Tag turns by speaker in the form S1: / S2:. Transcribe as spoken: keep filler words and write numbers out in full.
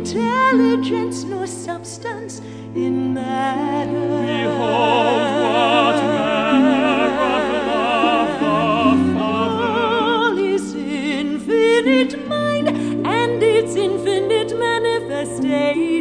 S1: intelligence nor substance in matter.
S2: Behold, what manner of love the Father.
S1: All is infinite mind and its infinite manifestation.